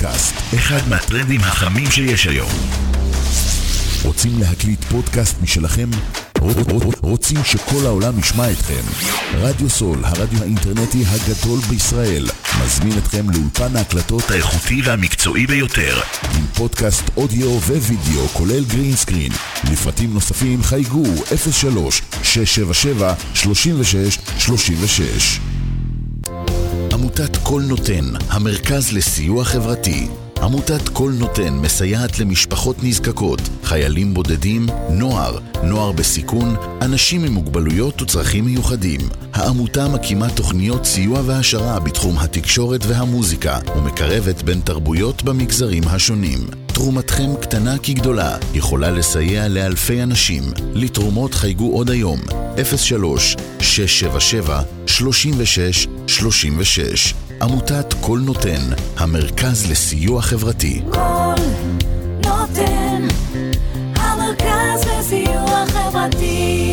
פודקאסט, אחד מהטרנדים החמים שיש היום. רוצים להקליט פודקאסט משלכם? רוצים שכל העולם ישמע אתכם? רדיו סול, הרדיו האינטרנטי הגדול בישראל, מזמין אתכם לאולפן ההקלטות האיכותי והמקצועי ביותר, עם פודקאסט אודיו ווידאו כולל גרין סקרין. לפרטים נוספים חייגו 03-677-3636. עמותת כל נותן, המרכז לסיוע חברתי. עמותת כל נותן מסייעת למשפחות נזקקות, חיילים בודדים, נוער בסיכון, אנשים עם מוגבלויות וצרכים מיוחדים. העמותה מקימה תוכניות סיוע והשרה בתחום התקשורת והמוזיקה, ומקרבת בין תרבויות במגזרים השונים. תרומתכם קטנה כגדולה, יכולה לסייע לאלפי אנשים. לתרומות חייגו עוד היום, 03-677-3636. עמותת כל נותן, המרכז לסיוע חברתי. כל נותן, המרכז לסיוע חברתי.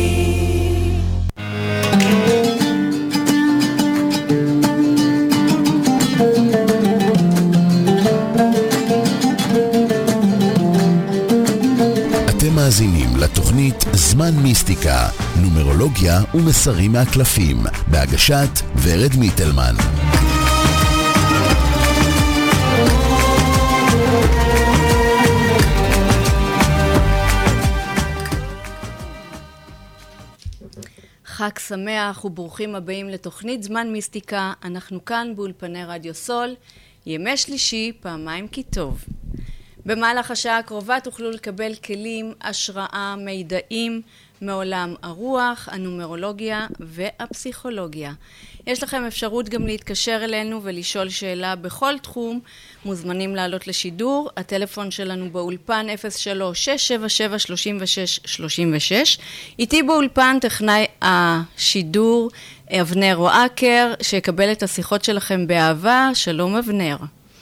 אתם מאזינים לתוכנית זמן מיסטיקה, נומרולוגיה ומסרים מהקלפים, בהגשת ורד מיטלמן. חג שמח וברוכים הבאים לתוכנית זמן מיסטיקה. אנחנו כאן באולפני רדיו סול, ימי שלישי, פעמיים כי טוב. במהלך השעה הקרובה תוכלו לקבל כלים, השראה, מידעים מעולם הרוח, הנומרולוגיה והפסיכולוגיה. יש לכם אפשרות גם להתקשר אלינו ולשאול שאלה בכל תחום. מוזמנים לעלות לשידור. הטלפון שלנו באולפן 03-677-3636. איתי באולפן טכנאי השידור אבנר רועקר, שיקבל את השיחות שלכם באהבה. שלום אבנר.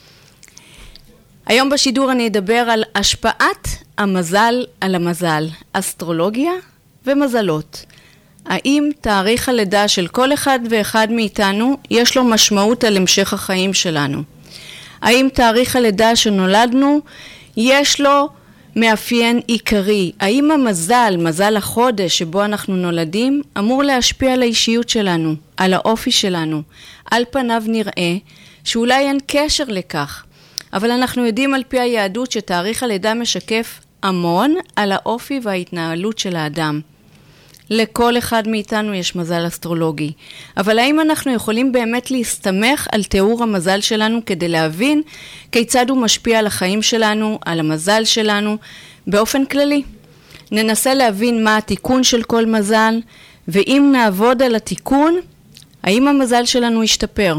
היום בשידור אני אדבר על השפעת המזל על המזל, אסטרולוגיה ומזלות. האם תאריך הלידה של כל אחד ואחד מאיתנו יש לו משמעות על המשך החיים שלנו? האם תאריך הלידה שנולדנו יש לו מאפיין עיקרי? האם המזל, מזל החודש שבו אנחנו נולדים, אמור להשפיע על האישיות שלנו, על האופי שלנו? על פניו נראה שאולי אין קשר לכך, אבל אנחנו יודעים על פי היהדות שתאריך הלידה משקף המון על האופי וההתנהלות של האדם. לכל אחד מאיתנו יש מזל אסטרולוגי, אבל האם אנחנו יכולים באמת להסתמך על תיאור המזל שלנו כדי להבין כיצד הוא משפיע על החיים שלנו, על המזל שלנו באופן כללי? ננסה להבין מה התיקון של כל מזל, ואם נעבוד על התיקון, האם המזל שלנו ישתפר?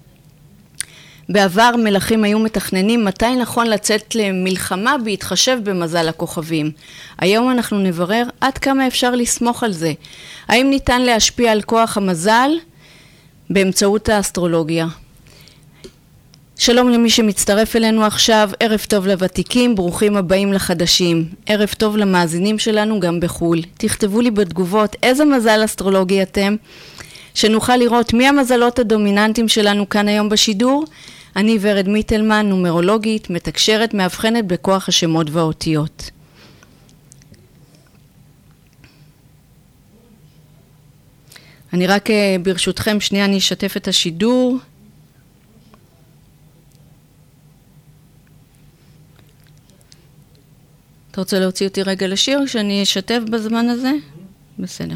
בעבר מלכים היו מתכננים מתי נכון לצאת למלחמה בהתחשב במזל הכוכבים. היום אנחנו נברר עד כמה אפשר לסמוך על זה. האם ניתן להשפיע על כוח המזל באמצעות האסטרולוגיה? שלום למי שמצטרף אלינו עכשיו, ערב טוב לוותיקים, ברוכים הבאים לחדשים. ערב טוב למאזינים שלנו גם בחול. תכתבו לי בתגובות איזה מזל אסטרולוגי אתם, שנוכל לראות מי המזלות הדומיננטיים שלנו כאן היום בשידור. אני ורד מיטלמן, נומרולוגית, מתקשרת, מאבחנת בכוח השמות והאותיות. אני רק ברשותכם שנייה אני אשתף את השידור. אתה רוצה להוציא אותי רגע לשיר שאני אשתף בזמן הזה? בסדר.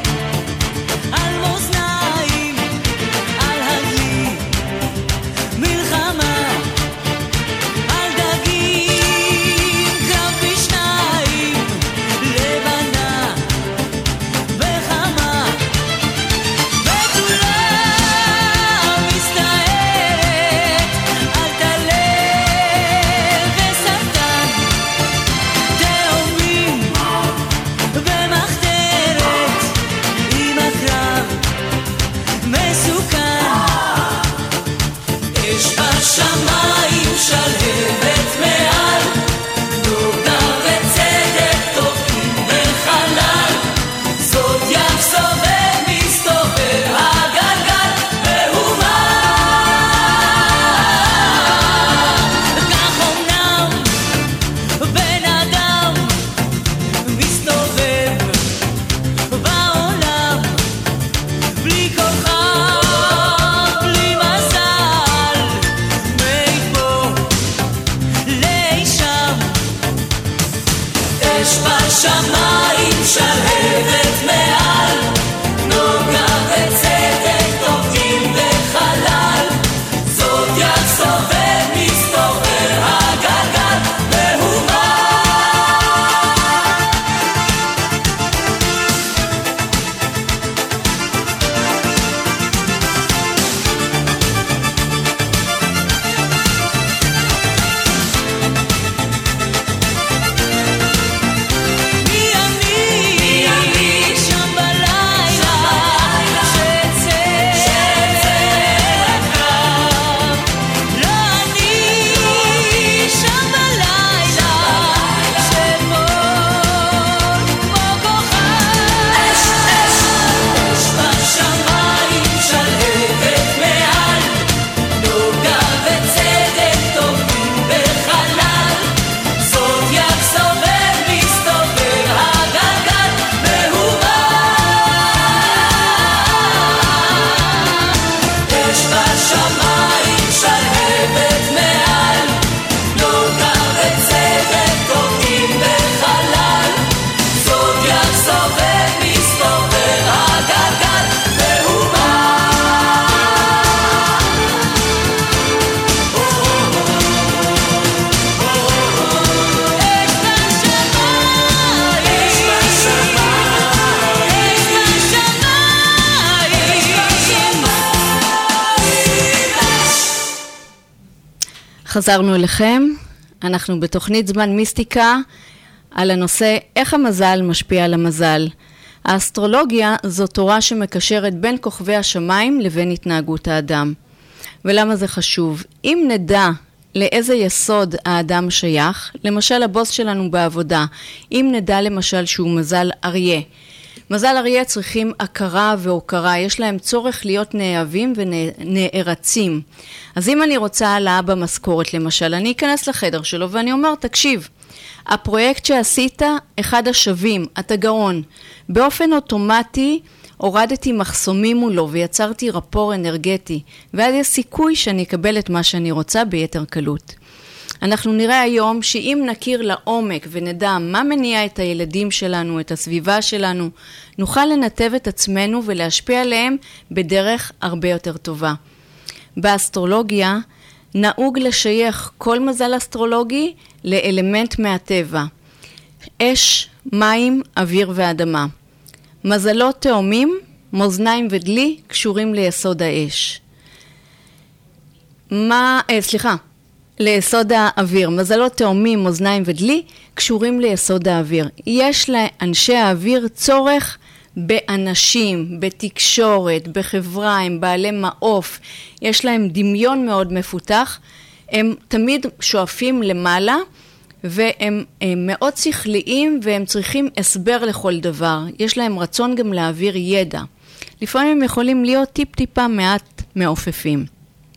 מי חזרנו אליכם, אנחנו בתוכנית זמן מיסטיקה על הנושא איך המזל משפיע על המזל. האסטרולוגיה זו תורה שמקשרת בין כוכבי השמיים לבין התנהגות האדם. ולמה זה חשוב? אם נדע לאיזה יסוד האדם שייך, למשל הבוס שלנו בעבודה, אם נדע למשל שהוא מזל אריה, מזל אריה צריכים הכרה והוקרה, יש להם צורך להיות נאהבים ונערצים. אז אם אני רוצה העלאה במשכורת למשל, אני אכנס לחדר שלו ואני אומר, תקשיב, הפרויקט שעשית, אחד השווים, אתה גאון. באופן אוטומטי הורדתי מחסומים מולו ויצרתי רפור אנרגטי, ואז יש סיכוי שאני אקבל את מה שאני רוצה ביתר קלות. אנחנו נראה היום שאם נכיר לעומק ונדע מה מניע את הילדים שלנו, את הסביבה שלנו, נוכל לנתב את עצמנו ולהשפיע עליהם בדרך הרבה יותר טובה. באסטרולוגיה נהוג לשייך כל מזל אסטרולוגי לאלמנט מהטבע. אש, מים, אוויר ואדמה. מזלות תאומים, מאזניים ודלי קשורים ליסוד האש. ליסוד האוויר. מזלות תאומים, מאזניים ודלי קשורים ליסוד האוויר. יש לאנשי האוויר צורך באנשים, בתקשורת, בחברה, הם בעלי מעוף. יש להם דמיון מאוד מפותח. הם תמיד שואפים למעלה, והם מאוד שכליים והם צריכים הסבר לכל דבר. יש להם רצון גם להעביר ידע. לפעמים הם יכולים להיות טיפה מעט מעופפים.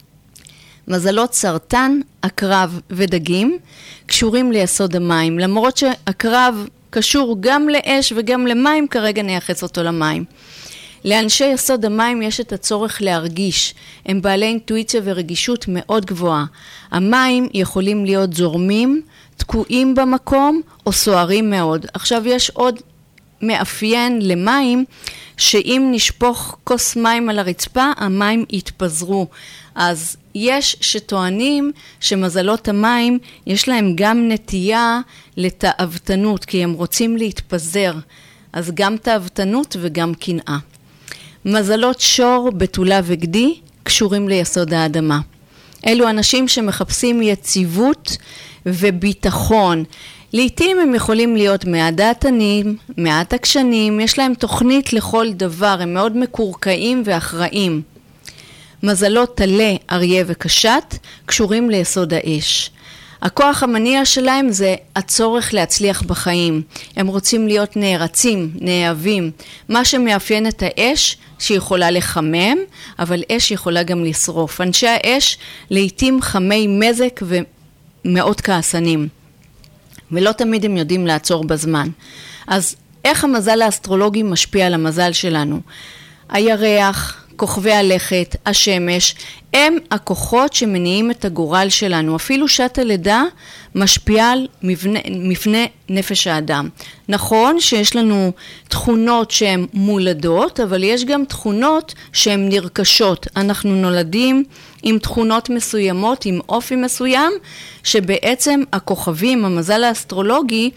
מזלות סרטן, עקרב ודגים קשורים ליסוד המים. למרות שעקרב קשור גם לאש וגם למים, כרגע נייחס אותו למים. לאנשי יסוד המים יש את הצורך להרגיש. הם בעלי אינטואיציה ורגישות מאוד גבוהה. המים יכולים להיות זורמים, תקועים במקום או סוערים מאוד. עכשיו יש עוד מאפיין למים, שאם נשפוך כוס מים על הרצפה, המים יתפזרו. אז יש שטוענים שמזלות המים יש להם גם נטייה לתאוותנות, כי הם רוצים להתפזר. אז גם תאוותנות וגם קנאה. מזלות שור, בתולה וגדי קשורים ליסוד האדמה. אלו אנשים שמחפשים יציבות וביטחון. לעתים הם יכולים להיות מעט דעתנים, מעט עקשנים, יש להם תוכנית לכל דבר, הם מאוד מקורקעים ואחראים. מזלות טלה, אריה וקשת קשורים ליסוד האש. הכוח המניע שלהם זה הצורך להצליח בחיים. הם רוצים להיות נערצים, נאהבים. מה שמאפיין את האש שיכולה לחמם, אבל אש יכולה גם לשרוף. אנשי האש לעתים חמי מזק ומאוד כעסנים. ולא תמיד הם יודעים לעצור בזמן. אז איך המזל האסטרולוגי משפיע על המזל שלנו? הירח, כוכבי הלכת, השמש, הם הכוחות שמניעים את הגורל שלנו. אפילו שעת הלידה משפיעה על מפנה נפש האדם. נכון שיש לנו תכונות שהן מולדות, אבל יש גם תכונות שהן נרכשות. אנחנו נולדים עם תכונות מסוימות, עם אופי מסוים, שבעצם הכוכבים, המזל האסטרולוגי,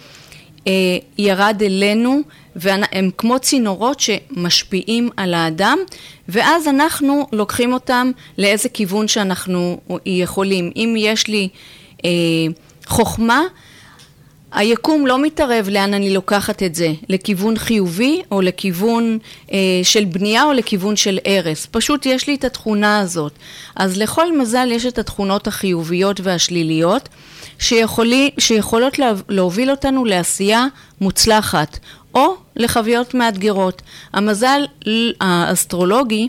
ירד אלינו, והם כמו צינורות שמשפיעים על האדם, ואז אנחנו לוקחים אותם לאיזה כיוון שאנחנו יכולים. אם יש לי חוכמה, היקום לא מתערב לאן אני לוקחת את זה, לכיוון חיובי או לכיוון של בנייה או לכיוון של ערס. פשוט יש לי את התכונה הזאת. אז לכל מזל יש את התכונות החיוביות והשליליות, שיכולות להוביל אותנו לעשייה מוצלחת, או לחוויות מאתגרות. המזל האסטרולוגי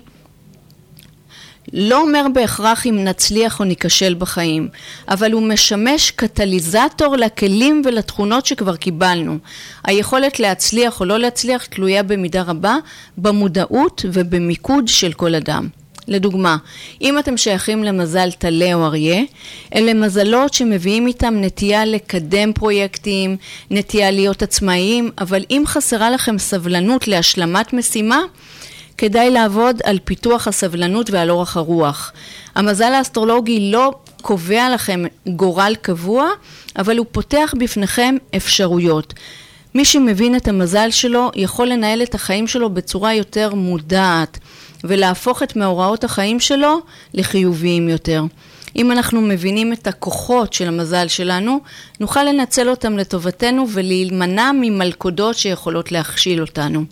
לא אומר בהכרח אם נצליח או ניכשל בחיים, אבל הוא משמש קטליזטור לכלים ולתכונות שכבר קיבלנו. היכולת להצליח או לא להצליח תלויה במידה רבה במודעות ובמיקוד של כל אדם. לדוגמה, אם אתם שייכים למזל טלה או אריה, אלה מזלות שמביאים איתם נטייה לקדם פרויקטים, נטייה להיות עצמאיים, אבל אם חסרה לכם סבלנות להשלמת משימה, כדאי לעבוד על פיתוח הסבלנות ועל אורך הרוח. המזל האסטרולוגי לא קובע לכם גורל קבוע, אבל הוא פותח בפניכם אפשרויות. מי שמבין את המזל שלו יכול לנהל את החיים שלו בצורה יותר מודעת, ולהפוך את מאורעות החיים שלו לחיוביים יותר. אם אנחנו מבינים את הכוחות של המזל שלנו, נוכל לנצל אותם לטובתנו ולהימנע ממלכודות שיכולות להכשיל אותנו.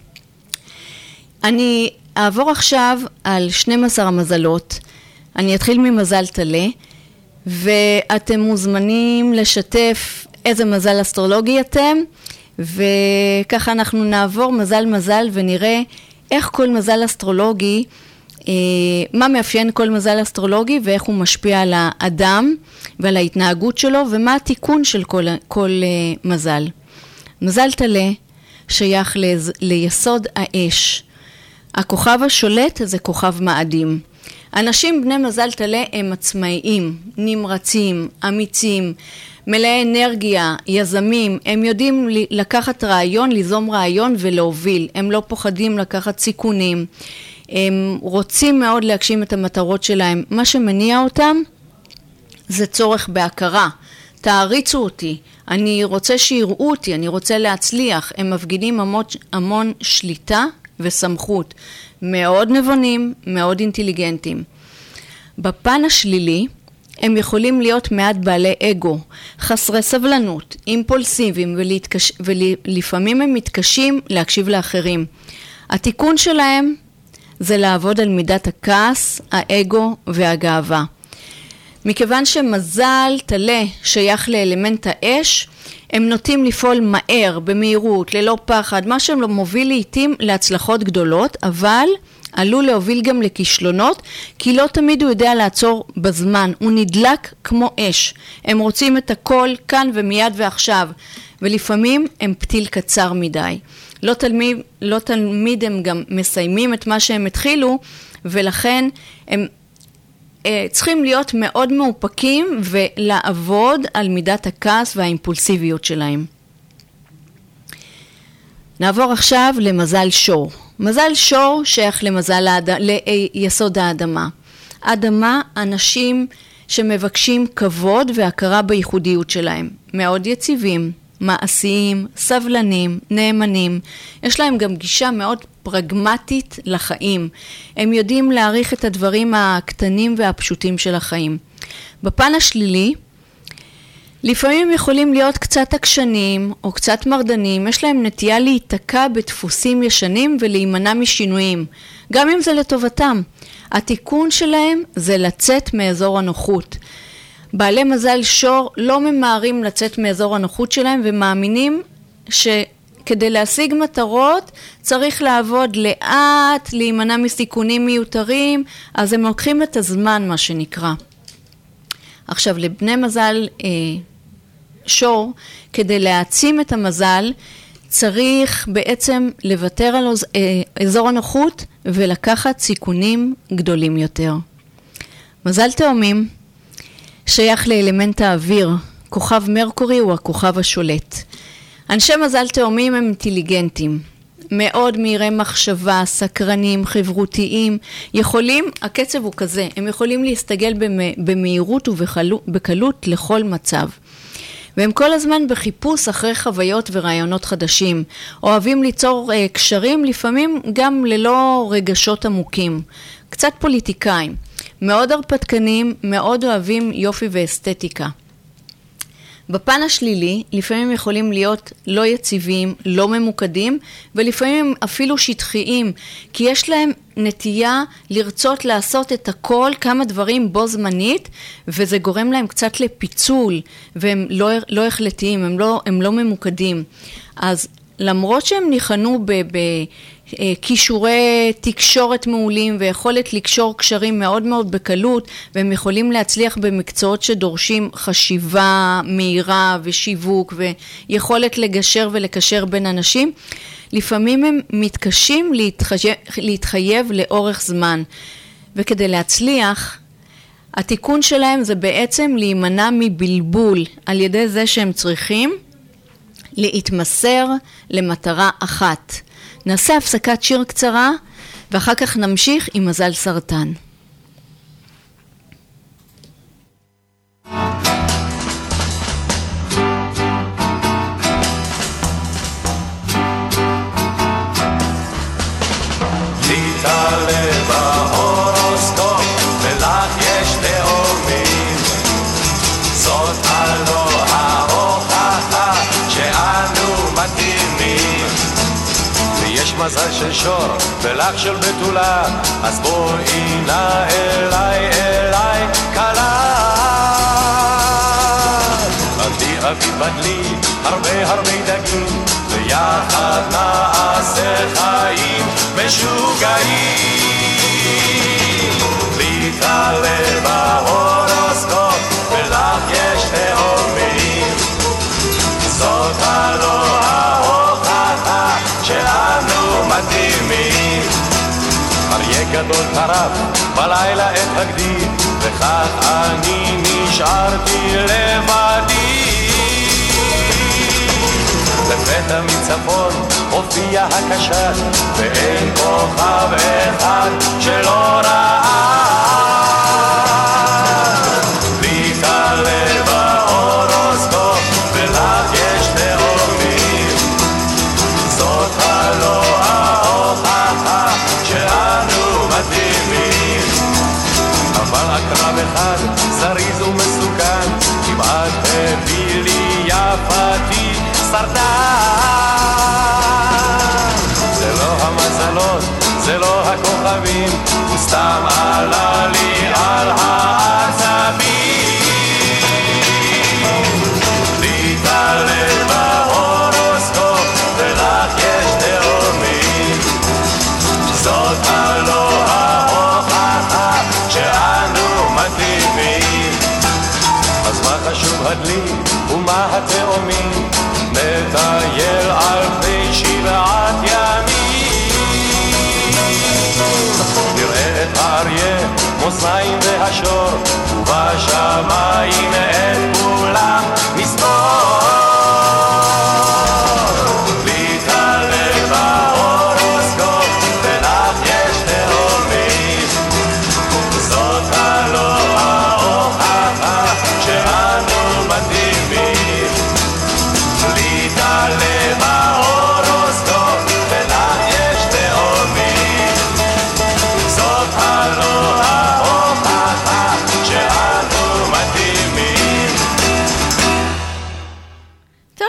אני אעבור עכשיו על 12 המזלות. אני אתחיל ממזל תלה, ואתם מוזמנים לשתף איזה מזל אסטרולוגי אתם, וככה אנחנו נעבור מזל ונראה איך כל מזל אסטרולוגי, מה מאפיין כל מזל אסטרולוגי ואיך הוא משפיע על האדם ועל ההתנהגות שלו ומה התיקון של כל מזל. מזל תלה שייך ליסוד האש. הכוכב השולט זה כוכב מאדים. אנשים בני מזל תלה הם עצמאיים, נמרצים, אמיצים, מלאי אנרגיה, יזמים, הם יודעים לקחת רעיון, ליזום רעיון ולהוביל. הם לא פוחדים לקחת סיכונים. הם רוצים מאוד להגשים את המטרות שלהם. מה שמניע אותם זה צורך בהכרה. תעריצו אותי, אני רוצה שיראו אותי, אני רוצה להצליח. הם מפגינים המון שליטה וסמכות. מאוד נבונים, מאוד אינטליגנטים. בפן השלילי, הם יכולים להיות מעט בעלי אגו, חסרי סבלנות, אימפולסיביים, ולפעמים הם מתקשים להקשיב לאחרים. התיקון שלהם זה לעבוד על מידת הכעס, האגו והגאווה. מכיוון שמזל תלה שייך לאלמנט האש, הם נוטים לפעול מהר, במהירות, ללא פחד, מה שהם לא מוביל לעתים להצלחות גדולות, אבל עלול להוביל גם לכישלונות, כי לא תמיד הוא יודע לעצור בזמן, הוא נדלק כמו אש. הם רוצים את הכל כאן ומיד ועכשיו, ולפעמים הם פתיל קצר מדי. לא תמיד הם גם מסיימים את מה שהם התחילו, ולכן הם צריכים להיות מאוד מאופקים ולעבוד על מידת הכעס והאימפולסיביות שלהם. נעבור עכשיו למזל שור. מזל שור שייך ליסוד האדמה. אדמה, אנשים שמבקשים כבוד והכרה בייחודיות שלהם. מאוד יציבים, מעשיים, סבלנים, נאמנים. יש להם גם גישה מאוד פרגמטית לחיים. הם יודעים להעריך את הדברים הקטנים והפשוטים של החיים. בפן השלילי, לפעמים יכולים להיות קצת עקשנים או קצת מרדנים, יש להם נטייה להיתקע בדפוסים ישנים ולהימנע משינויים, גם אם זה לטובתם. התיקון שלהם זה לצאת מאזור הנוחות. בעלי מזל שור לא ממהרים לצאת מאזור הנוחות שלהם ומאמינים שכדי להשיג מטרות צריך לעבוד לאט, להימנע מסיכונים מיותרים, אז הם לוקחים את הזמן מה שנקרא. עכשיו לבני מזל שור, כדי להעצים את המזל, צריך בעצם לוותר על אזור הנוחות ולקחת סיכונים גדולים יותר. מזל תאומים שייך לאלמנט האוויר, כוכב מרקורי הוא הכוכב השולט. אנשי מזל תאומים הם אינטליגנטים, מאוד מהירי מחשבה, סקרנים, חברותיים, הקצב הוא כזה, הם יכולים להסתגל במהירות ובקלות לכל מצב. והם כל הזמן בחיפוש אחרי חוויות ורעיונות חדשים, אוהבים ליצור קשרים, לפעמים גם ללא רגשות עמוקים, קצת פוליטיקאים, מאוד הרפתקנים, מאוד אוהבים יופי ואסתטיקה. בפן השלילי, לפעמים יכולים להיות לא יציבים, לא ממוקדים, ולפעמים אפילו שטחיים, כי יש להם נטייה לרצות לעשות את הכל, כמה דברים בו זמנית, וזה גורם להם קצת לפיצול, והם לא החלטיים, הם לא ממוקדים. אז למרות שהם ניחנו בכישורי תקשורת מעולים ויכולת לקשור קשרים מאוד מאוד בקלות, והם יכולים להצליח במקצועות שדורשים חשיבה מהירה ושיווק ויכולת לגשר ולקשר בין אנשים, לפעמים הם מתקשים להתחייב לאורך זמן. וכדי להצליח, התיקון שלהם זה בעצם להימנע מבלבול על ידי זה שהם צריכים להתמסר למטרה אחת. נעשה הפסקת שיר קצרה, ואחר כך נמשיך עם מזל סרטן. להתעלה בהורוסקופ, ולך יש תאומים. מזל של שור ולך של בתולה, אז בואי נא אליי אליי קלה. עבדי אבי בדלי הרבה הרבה דגים, ויחד נעשה חיים משוגעים. לי תעלה בהורוסקופ ולך יש תאומים, זאת הלא ההוכחה שאנו מתאימים. אריה גדול טרף בלילה את הגדי, וכך אני נשארתי לבדי. לפתע מצפון הופיע הקשת, ואין כוכב אחד שלא ראה. לי תעלה בהורוסקופ ולך יש תאומים, זאת הלא ההוכחה שאנו מתאימים. אבל עקרב אחד זריז ומסוכן כמעט הביא לי יפתי סרטן. זה לא המזלות, זה לא הכוכבים, הוא סתם עלה לי על העצבים. לי תעלה בהורוסקופ ולך יש תאומים, זאת הלא ההוכחה שאנו מתאימים. אז מה חשוב הדלי ומה התאומים, נטייל על פני 7 ימים. נראה את האריה, מאזניים והשור, ובשמיים את כולם נספור. לי תעלה בהורוסקופ ולך יש תאומים, זאת הלא ההוכחה שאנו מתאימים. לי תעלה בהורוסקופ ולך יש תאומים, זאת הלא ההוכחה שאנו מתאימים. טוב,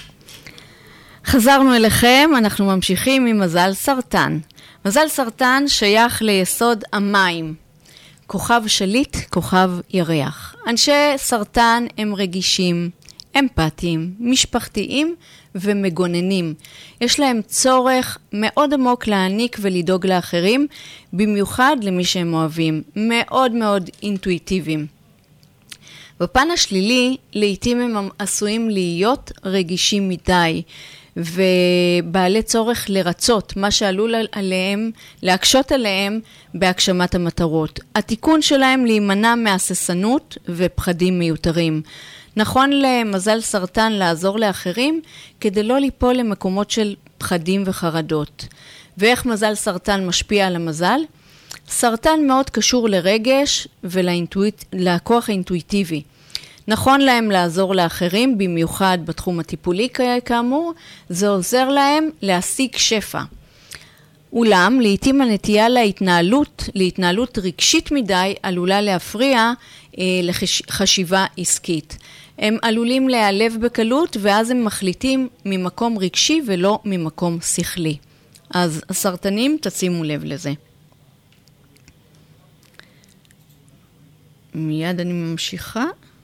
חזרנו אליכם, אנחנו ממשיכים עם מזל סרטן. מזל סרטן שייך ליסוד המים. כוכב שליט, כוכב ירח. אנשי סרטן הם רגישים, אמפתיים, משפחתיים ומגוננים. יש להם צורך מאוד עמוק להעניק ולדאוג לאחרים, במיוחד למי שהם אוהבים. מאוד מאוד אינטואיטיביים. בפן השלילי, לעתים הם עשויים להיות רגישים מדי, ובעלי צורך לרצות מה שעלול עליהם, להקשות עליהם בהגשמת המטרות. התיקון שלהם להימנע מהססנות ופחדים מיותרים. נכון למזל סרטן לעזור לאחרים כדי לא ליפול למקומות של פחדים וחרדות. ואיך מזל סרטן משפיע על המזל? סרטן מאוד קשור לרגש ולכוח האינטואיטיבי. נכון להם לעזור לאחרים, במיוחד בתחום הטיפולי כאמור, זה עוזר להם להשיג שפע. אולם, לעתים הנטייה להתנהלות רגשית מדי עלולה להפריע לחשיבה עסקית. הם עלולים להיעלב בקלות, ואז הם מחליטים ממקום רגשי ולא ממקום שכלי. אז הסרטנים, תשימו לב לזה. מיד אני ממשיכה.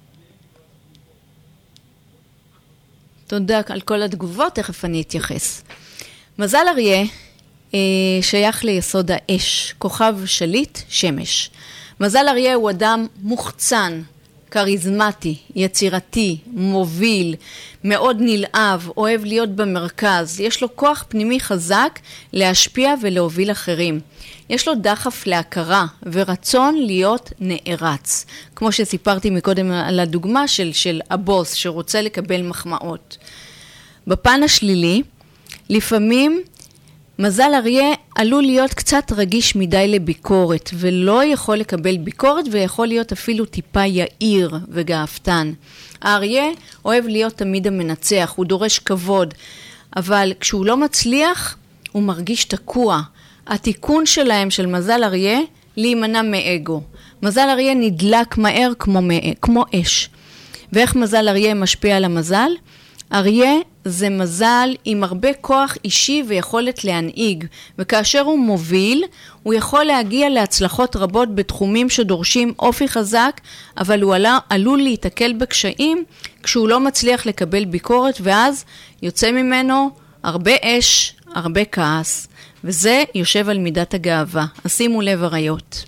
תודה על כל התגובות, תכף אני אתייחס. מזל אריה שייך ליסוד האש, כוכב שליט, שמש. מזל אריה הוא אדם מוחצן, קריזמטי, יצירתי, מוביל, מאוד נלהב, אוהב להיות במרכז. יש לו כוח פנימי חזק להשפיע ולהוביל אחרים. יש לו דחף להכרה ורצון להיות נערץ. כמו שסיפרתי מקודם על הדוגמה של הבוס שרוצה לקבל מחמאות. בפן השלילי, לפעמים מזל אריה עלול להיות קצת רגיש מדי לביקורת, ולא יכול לקבל ביקורת, ויכול להיות אפילו טיפה יאיר וגאפתן. האריה אוהב להיות תמיד המנצח, הוא דורש כבוד, אבל כשהוא לא מצליח, הוא מרגיש תקוע. התיקון שלהם של מזל אריה, להימנע מאגו. מזל אריה נדלק מהר כמו אש. ואיך מזל אריה משפיע על המזל? אריה זה מזל עם הרבה כוח אישי ויכולת להנהיג, וכאשר הוא מוביל, הוא יכול להגיע להצלחות רבות בתחומים שדורשים אופי חזק, אבל הוא עלול להתקל בקשיים כשהוא לא מצליח לקבל ביקורת, ואז יוצא ממנו הרבה אש, הרבה כעס, וזה יושב על מידת הגאווה. אז שימו לב אריות.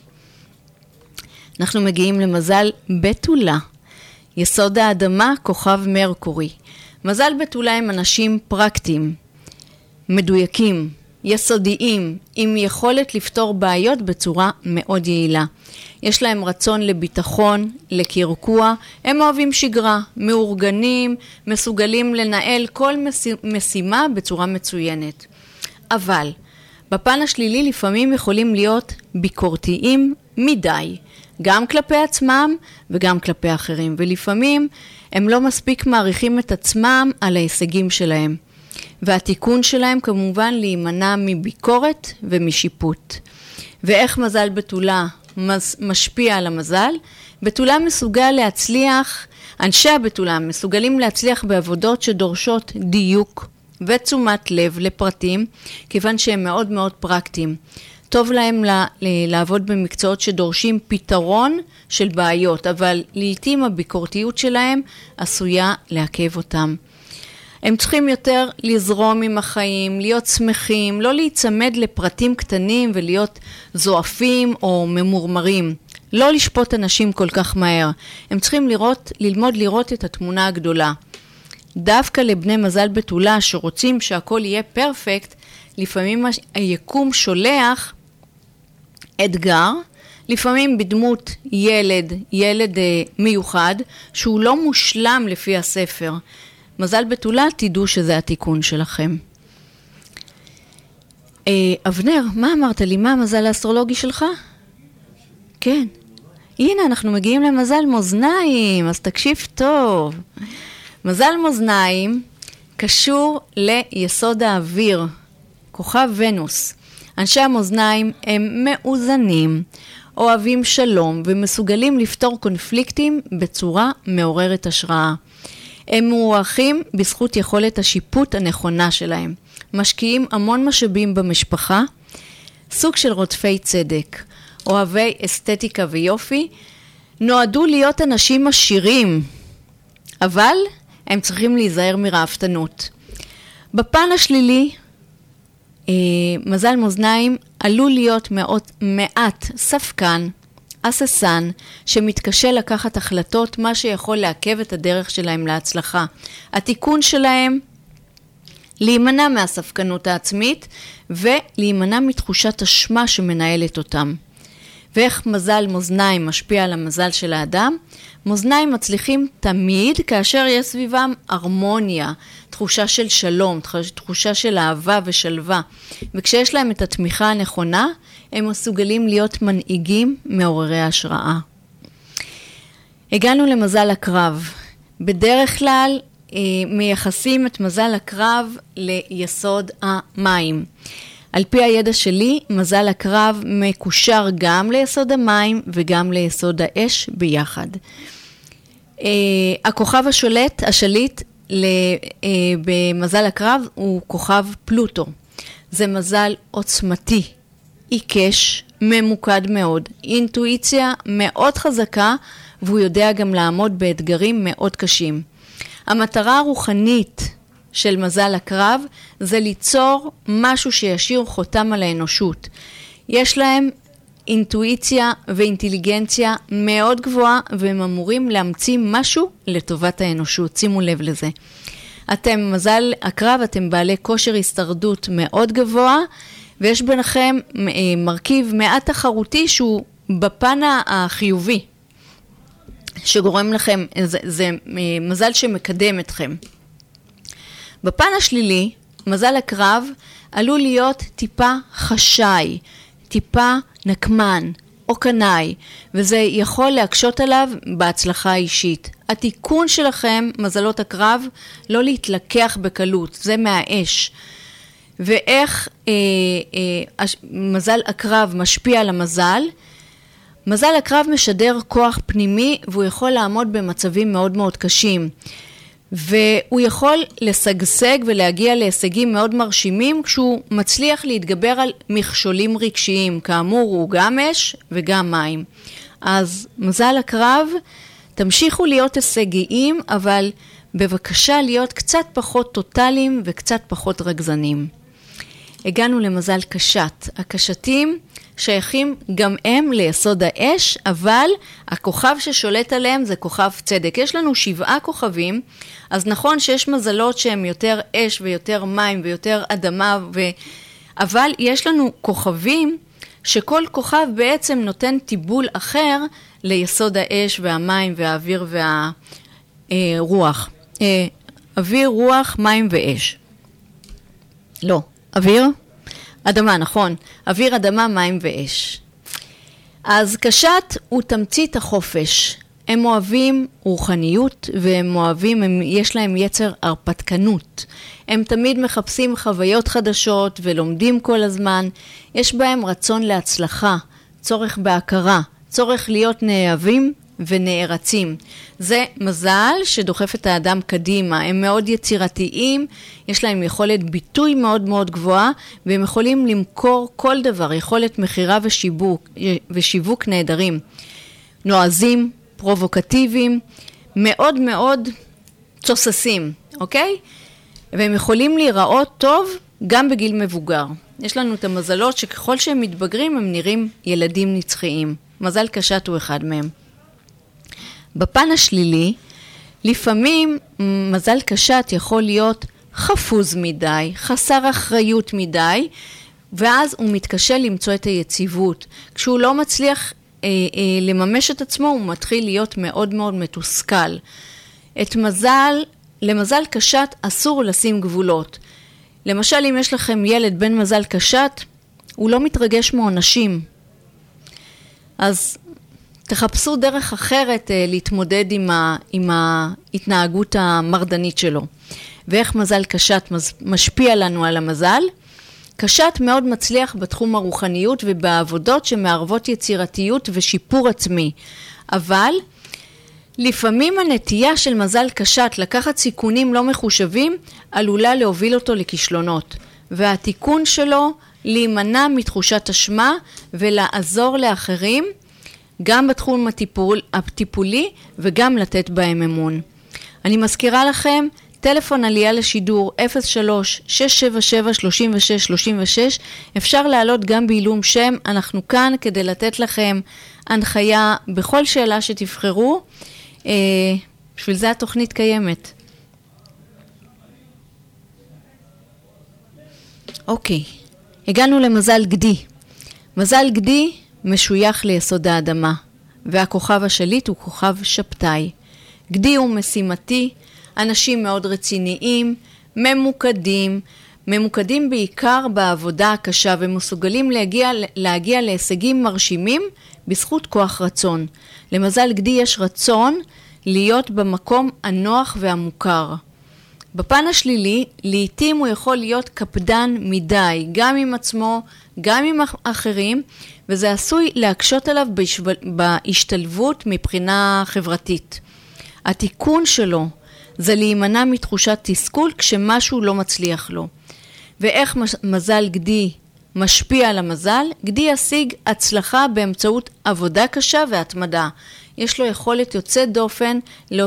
אנחנו מגיעים למזל בתולה. יסוד האדמה, כוכב מרקורי. מזל בתולה הם אנשים פרקטיים, מדויקים, יסודיים, עם יכולת לפתור בעיות בצורה מאוד יעילה. יש להם רצון לביטחון, לקרקוע, הם אוהבים שגרה, מאורגנים, מסוגלים לנהל כל משימה בצורה מצוינת. אבל בפן השלילי לפעמים יכולים להיות ביקורתיים מדי, גם כלפי עצמם וגם כלפי אחרים, ולפעמים הם לא מספיק מעריכים את עצמם על ההישגים שלהם. והתיקון שלהם כמובן להימנע מביקורת ומשיפוט. ואיך מזל בתולה משפיע על המזל? בתולה מסוגל להצליח, אנשי הבתולה מסוגלים להצליח בעבודות שדורשות דיוק ותשומת לב לפרטים, כיוון שהם מאוד מאוד פרקטיים. טוב להם לעבוד במקצועות שדורשים פתרון של בעיות, אבל לעתים הביקורתיות שלהם עשויה לעכב אותם. הם צריכים יותר לזרום עם החיים, להיות שמחים, לא להיצמד לפרטים קטנים ולהיות זועפים או ממורמרים. לא לשפוט אנשים כל כך מהר. הם צריכים ללמוד לראות את התמונה הגדולה. דווקא לבני מזל בתולה שרוצים שהכל יהיה פרפקט, לפעמים היקום שולח אתגר, לפעמים בדמות ילד מיוחד, שהוא לא מושלם לפי הספר. מזל בתולה, תדעו שזה התיקון שלכם. אבנר, מה אמרת לי? מה המזל האסטרולוגי שלך? כן. הנה, אנחנו מגיעים למזל מאזניים, אז תקשיב טוב. מזל מאזניים קשור ליסוד האוויר, כוכב ונוס. אנשי המאזניים הם מאוזנים, אוהבים שלום ומסוגלים לפתור קונפליקטים בצורה מעוררת השראה. הם מוערכים בזכות יכולת השיפוט הנכונה שלהם. משקיעים המון משאבים במשפחה, סוג של רודפי צדק, אוהבי אסתטיקה ויופי, נועדו להיות אנשים עשירים, אבל הם צריכים להיזהר מרעבתנות. בפן השלילי, מזל מאזניים עלול להיות מעט ספקן, אססן, שמתקשה לקחת החלטות, מה שיכול לעכב את הדרך שלהם להצלחה. התיקון שלהם, להימנע מהספקנות העצמית, ולהימנע מתחושת אשמה שמנהלת אותם. ואיך מזל מאזניים משפיע על המזל של האדם? מאזניים מצליחים תמיד כאשר יש סביבם הרמוניה, תחושה של שלום, תחושה של אהבה ושלווה. וכשיש להם את התמיכה הנכונה, הם מסוגלים להיות מנהיגים מעוררי השראה. הגענו למזל הקרב. בדרך כלל מייחסים את מזל הקרב ליסוד המים. על פי הידע שלי, מזל הקרב מקושר גם ליסוד המים וגם ליסוד האש ביחד. הכוכב השליט במזל הקרב הוא כוכב פלוטו. זה מזל עוצמתי, עיקש, ממוקד מאוד, אינטואיציה מאוד חזקה, והוא יודע גם לעמוד באתגרים מאוד קשים. המטרה הרוחנית של מזל הקרב זה ליצור משהו שישאיר חותם על האנושות. יש להם אינטואיציה ואינטליגנציה מאוד גבוהה, והם אמורים להמציא משהו לטובת האנושות. שימו לב לזה. אתם מזל הקרב, אתם בעלי כושר הישרדות מאוד גבוה, ויש ביניכם מרכיב מעט תחרותי שהוא בפן החיובי, שגורם לכם, זה מזל שמקדם אתכם. בפן השלילי, מזל הקרב עלול להיות טיפה חשאי, טיפה נקמן או קנאי, וזה יכול להקשות עליו בהצלחה אישית. התיקון שלכם, מזלות הקרב, לא להתלקח בקלות, זה מהאש. ואיך מזל הקרב משפיע על המזל? מזל הקרב משדר כוח פנימי, והוא יכול לעמוד במצבים מאוד מאוד קשים. והוא יכול לשגשג ולהגיע להישגים מאוד מרשימים כשהוא מצליח להתגבר על מכשולים רגשיים. כאמור, הוא גם אש וגם מים. אז מזל הקרב, תמשיכו להיות הישגיים, אבל בבקשה להיות קצת פחות טוטליים וקצת פחות רגזנים. הגענו למזל קשת. הקשתים שייכים גם הם ליסוד האש, אבל הכוכב ששולט עליהם זה כוכב צדק. יש לנו 7 כוכבים, אז נכון שיש מזלות שהם יותר אש ויותר מים ויותר אדמה, אבל יש לנו כוכבים שכל כוכב בעצם נותן טיבול אחר ליסוד האש והמים והאוויר והרוח. אוויר, רוח, מים ואש. לא, אוויר, אדמה, נכון. אוויר, אדמה, מים ואש. אז קשת הוא תמצית החופש. הם אוהבים רוחניות והם אוהבים, יש להם יצר הרפתקנות. הם תמיד מחפשים חוויות חדשות ולומדים כל הזמן. יש בהם רצון להצלחה, צורך בהכרה, צורך להיות נאהבים ונערצים. זה מזל שדוחף את האדם קדימה. הם מאוד יצירתיים, יש להם יכולת ביטוי מאוד מאוד גבוהה, והם יכולים למכור כל דבר, יכולת מחירה ושיווק נהדרים. נועזים, פרובוקטיביים, מאוד מאוד צוססים, אוקיי? והם יכולים להיראות טוב גם בגיל מבוגר. יש לנו את המזלות שככל שהם מתבגרים הם נראים ילדים נצחיים. מזל קשת הוא אחד מהם. בפן השלילי, לפעמים מזל קשת יכול להיות חפוז מדי, חסר אחריות מדי, ואז הוא מתקשה למצוא את היציבות. כשהוא לא מצליח לממש את עצמו, הוא מתחיל להיות מאוד מאוד מתוסכל. למזל קשת אסור לשים גבולות. למשל, אם יש לכם ילד בן מזל קשת, הוא לא מתרגש מעונשים. אז תחפשו דרך אחרת להתמודד עם ההתנהגות המרדנית שלו. ואיך מזל קשת משפיע לנו על המזל? קשת מאוד מצליח בתחום הרוחניות ובעבודות שמערבות יצירתיות ושיפור עצמי. אבל לפעמים הנטייה של מזל קשת לקחת סיכונים לא מחושבים עלולה להוביל אותו לכישלונות. והתיקון שלו להימנע מתחושת אשמה ולעזור לאחרים גם בתחום הטיפולי וגם לתת בהם אמון. אני מזכירה לכם, טלפון עלייה לשידור 03-677-3636, אפשר לעלות גם בעילום שם, אנחנו כאן כדי לתת לכם הנחיה בכל שאלה שתבחרו, בשביל זה התוכנית קיימת. אוקיי, הגענו למזל גדי. מזל גדי משוייך ליסוד האדמה, והכוכב השליט הוא כוכב שבתאי. גדי הוא משימתי, אנשים מאוד רציניים, ממוקדים בעיקר בעבודה הקשה, ומסוגלים להגיע להישגים מרשימים בזכות כוח רצון. למזל גדי יש רצון להיות במקום הנוח והמוכר. בפן השלילי, לעתים הוא יכול להיות קפדן מדי, גם עם עצמו, גם עם אחרים, וזה עשוי להקשות עליו בהשתלבות מבחינה חברתית. התיקון שלו זה להימנע מתחושת תסכול כשמשהו לא מצליח לו. ואיך מזל גדי משפיע על המזל? גדי ישיג הצלחה באמצעות עבודה קשה והתמדה. יש לו יכולת יוצאת דופן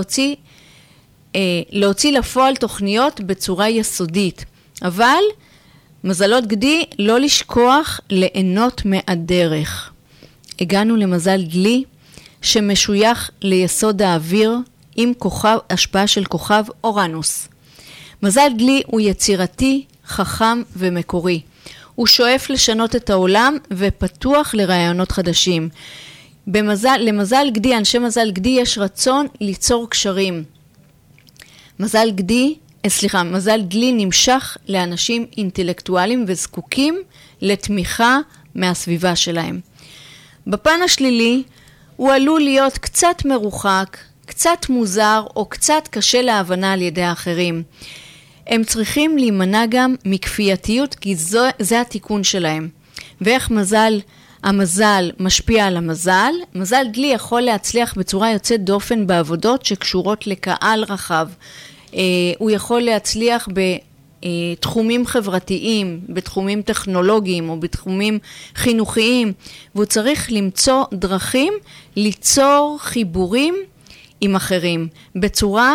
להוציא לפועל תוכניות בצורה יסודית. אבל מזלות גדי לא לשכוח ליהנות מהדרך. הגענו למזל דלי שמשוייך ליסוד האוויר עם השפעה של כוכב אורנוס. מזל דלי הוא יצירתי, חכם ומקורי. הוא שואף לשנות את העולם ופתוח לרעיונות חדשים. למזל גדי, אנשי מזל גדי יש רצון ליצור קשרים. מזל דלי נמשך לאנשים אינטלקטואלים וזקוקים לתמיכה מהסביבה שלהם. בפן השלילי הוא עלול להיות קצת מרוחק, קצת מוזר או קצת קשה להבנה על ידי האחרים. הם צריכים להימנע גם מכפייתיות כי זה התיקון שלהם. ואיך המזל משפיע על המזל? מזל דלי יכול להצליח בצורה יוצאת דופן בעבודות שקשורות לקהל רחב. הוא יכול להצליח בתחומים חברתיים, בתחומים טכנולוגיים או בתחומים חינוכיים, והוא צריך למצוא דרכים ליצור חיבורים עם אחרים, בצורה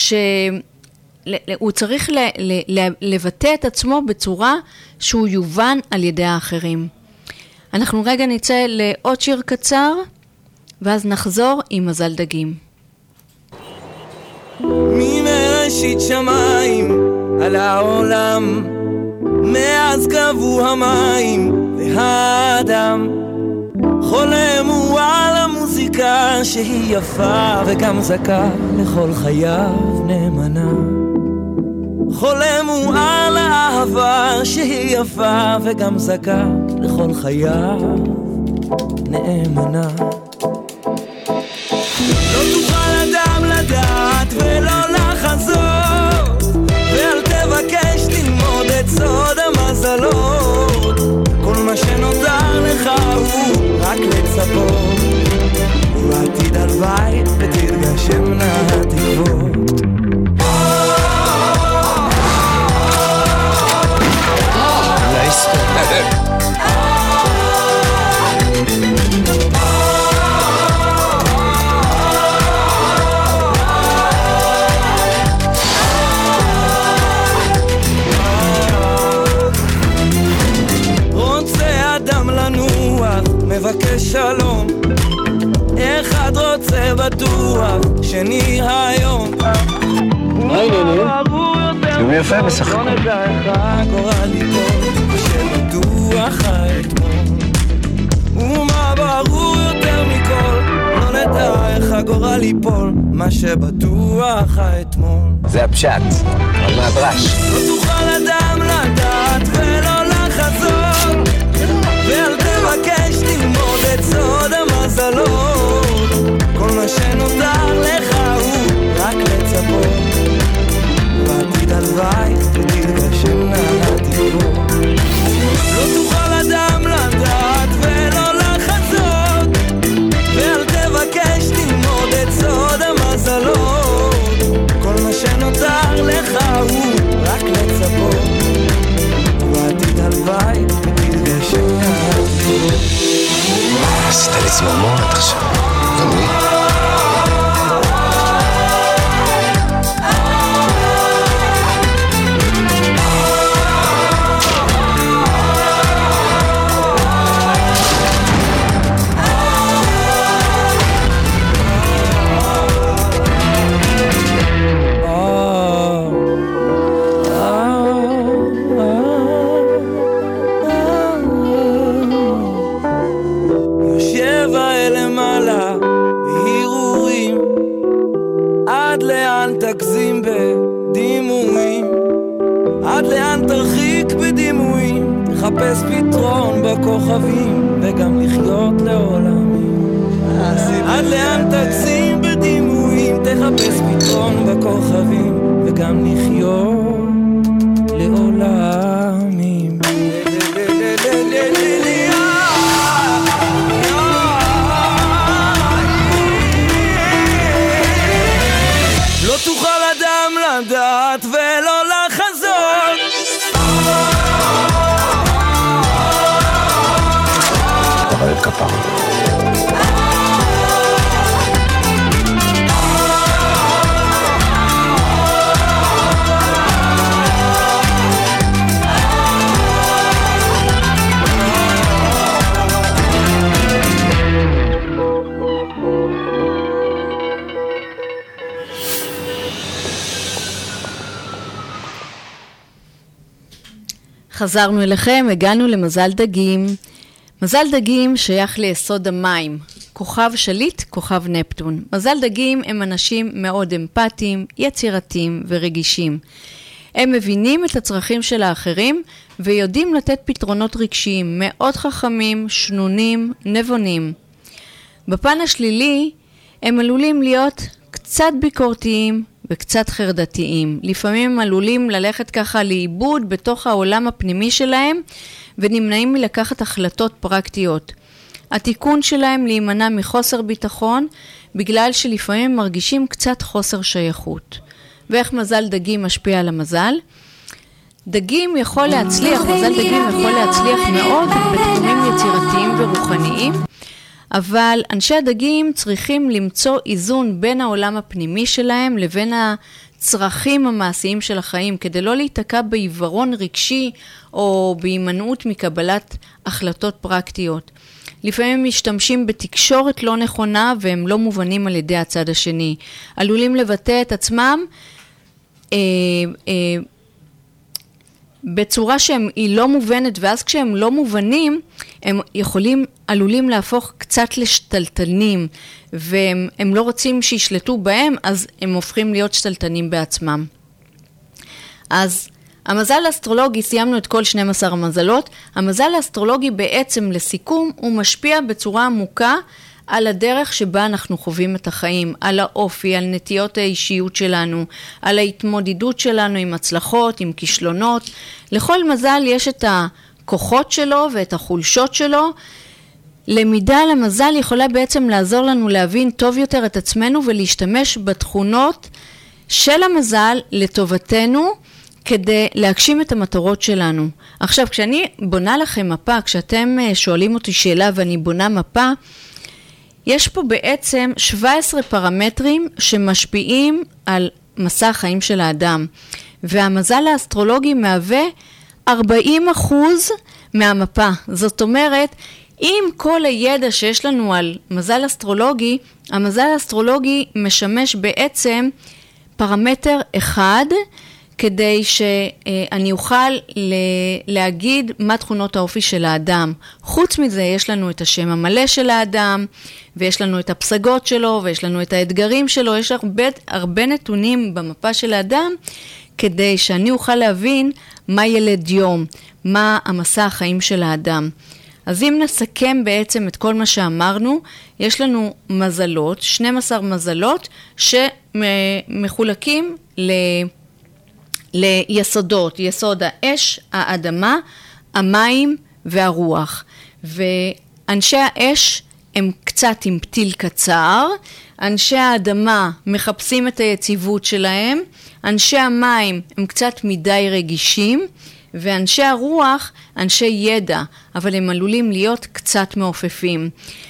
הוא צריך לבטא את עצמו בצורה שהוא יובן על ידי האחרים. אנחנו רגע נצא לעוד שיר קצר, ואז נחזור עם מזל דגים. ממראשית שמיים על העולם, מאז קבעו המים והאדם, חולם הוא על המוזיקה שהיא יפה וגם זכה לכל חייו נאמנה. חולם הוא על האהבה שהיא יפה וגם זכה לכל חייו נאמנה. לא תוכל אדם לדעת ולא לחזור, ואל תבקש ללמוד את סוד המזלות. כל מה שנותר לך הוא רק לצפות, ובעתיד הלוואי ותתגשמנה התקוות. רוצה אדם לנוח, מבקש שלום, אחד רוצה בטוח, שני היום. מה העניינים? יום יפה בסך הכל. לא נדע איך הגורל ליפול, שבטוח האתמול. ומה ברור יותר מכל, לא נדע איך הגורל ליפול, מה שבטוח האתמול. זה הפשט, אבל מהברש. לא תוכל אדם לדעת ולא לחזור, ואל תבקש ללמוד את סוד המזלות. כל מה שנותר לך הוא רק לצפות, בעתיד הלוואי ותתגשמנה התקוות. לא תוכל אדם לדעת ולא לחזות, ואל תבקש ללמוד את סוד המזלות. כל מה שנותר לך הוא רק לצפות, בעתיד הלוואי ותתגשמנה התקוות. עשית לי צמרמורת עכשיו, גם לי. תגזים בדימויים, עד לאן תרחיק בדימויים, תחפש פתרון בכוכבים וגם לחיות לעולמים. עד לאן תגזים בדימויים, תחפש פתרון בכוכבים וגם לחיות לעולמים. לא תוכל אדם לדעת ולא לחזור. תוריד כפרה. חזרנו אליכם, הגענו למזל דגים. מזל דגים שייך ליסוד המים, כוכב שליט, כוכב נפטון. מזל דגים הם אנשים מאוד אמפתיים, יצירתיים ורגישים. הם מבינים את הצרכים של האחרים ויודעים לתת פתרונות רגשיים, מאוד חכמים, שנונים, נבונים. בפן השלילי הם עלולים להיות קצת ביקורתיים וקצת חרדתיים. לפעמים הם עלולים ללכת ככה לאיבוד בתוך העולם הפנימי שלהם ונמנעים מלקחת החלטות פרקטיות. התיקון שלהם להימנע מחוסר ביטחון בגלל שלפעמים מרגישים קצת חוסר שייכות. ואיך מזל דגים משפיע על המזל. דגים יכול להצליח, מזל דגים יכול להצליח מאוד בתחומים יצירתיים ורוחניים, אבל אנשי הדגים צריכים למצוא איזון בין העולם הפנימי שלהם לבין הצרכים המעשיים של החיים, כדי לא להיתקע בעיוורון רגשי או בהימנעות מקבלת החלטות פרקטיות. לפעמים הם משתמשים בתקשורת לא נכונה והם לא מובנים על ידי הצד השני. עלולים לבטא את עצמם בצורה שהיא לא מובנת, ואז כשהם לא מובנים, הם עלולים להפוך קצת לשתלטנים, והם לא רוצים שישלטו בהם, אז הם הופכים להיות שתלטנים בעצמם. אז המזל האסטרולוגי, סיימנו את כל 12 המזלות, המזל האסטרולוגי בעצם לסיכום, הוא משפיע בצורה עמוקה על הדרך שבה אנחנו חווים את החיים, על האופי, על נטיות האישיות שלנו, על ההתמודדות שלנו עם הצלחות, עם כישלונות. לכל מזל יש את הכוחות שלו ואת החולשות שלו. למידה על המזל יכולה בעצם לעזור לנו להבין טוב יותר את עצמנו ולהשתמש בתכונות של המזל לטובתנו, כדי להגשים את המטרות שלנו. עכשיו, כשאני בונה לכם מפה, כשאתם שואלים אותי שאלה ואני בונה מפה, יש פה בעצם 17 פרמטרים שמשפיעים על מסע החיים של האדם. והמזל האסטרולוגי מהווה 40% מהמפה. זאת אומרת, עם כל הידע שיש לנו על מזל אסטרולוגי, המזל האסטרולוגי משמש בעצם פרמטר אחד, כדי שאני אוכל להגיד מה תכונות האופי של האדם. חוץ מזה יש לנו את השם המלא של האדם, ויש לנו את הפסגות שלו, ויש לנו את האתגרים שלו, יש הרבה נתונים במפה של האדם, כדי שאני אוכל להבין מה ילד יום, מה המסע החיים של האדם. אז אם נסכם בעצם את כל מה שאמרנו, יש לנו מזלות, 12 מזלות, שמחולקים ליסודות, יסוד האש, האדמה, המים והרוח. ואנשי האש הם קצת עם פתיל קצר, אנשי האדמה מחפשים את היציבות שלהם, אנשי המים הם קצת מדי רגישים, ואנשי הרוח, אנשי ידע, אבל הם עלולים להיות קצת מעופפים.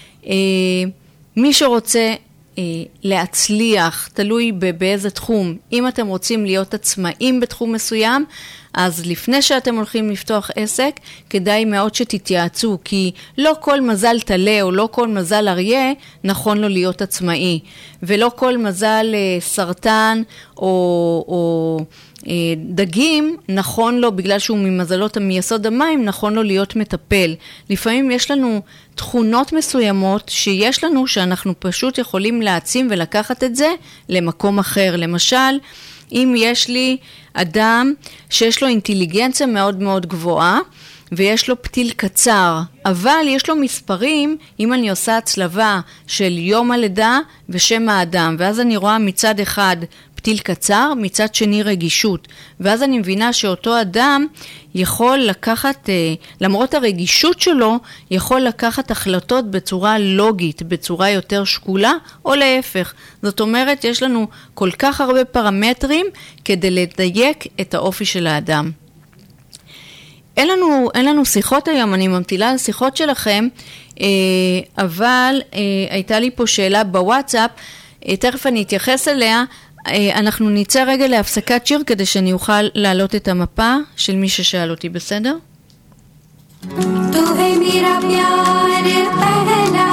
מי שרוצה להצליח, תלוי באיזה תחום. אם אתם רוצים להיות עצמאים בתחום מסוים, אז לפני שאתם הולכים לפתוח עסק, כדאי מאוד שתתייעצו, כי לא כל מזל תלה או לא כל מזל אריה נכון לו להיות עצמאי, ולא כל מזל סרטן או דגים נכון לו, בגלל שהוא ממזלות מיסוד המים, נכון לו להיות מטפל. לפעמים יש לנו תכונות מסוימות שיש לנו, שאנחנו פשוט יכולים להעצים ולקחת את זה למקום אחר. למשל, אם יש לי אדם שיש לו אינטליגנציה מאוד מאוד גבוהה, ויש לו פתיל קצר, אבל יש לו מספרים, אם אני עושה הצלבה של יום הלידה ושם האדם, ואז אני רואה מצד אחד פתיל קצר, מצד שני רגישות, ואז אני מבינה שאותו אדם יכול לקחת, למרות הרגישות שלו, יכול לקחת החלטות בצורה לוגית, בצורה יותר שקולה, או להפך. זאת אומרת, יש לנו כל כך הרבה פרמטרים כדי לדייק את האופי של האדם. אין לנו שיחות היום, אני ממתילה לשיחות שלכם, אבל הייתה לי פה שאלה בוואטסאפ, תכף אני אתייחס אליה. אנחנו ניצא רגע להפסקת שיר כדי שאני אוכל להעלות את המפה של מי ששאל אותי, בסדר? Tu hai mera pyar pehna,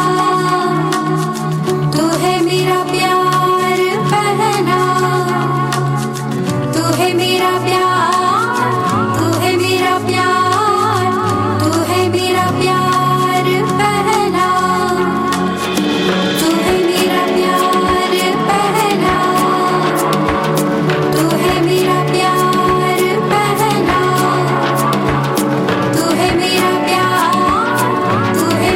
tu hai mera pyar pehna, tu hai mera pyar, tu hai mera pyar, tu hai mera pyar pehna, tu hai mera pyar pehna, tu hai mera pyar pehna, tu hai mera pyar, tu hai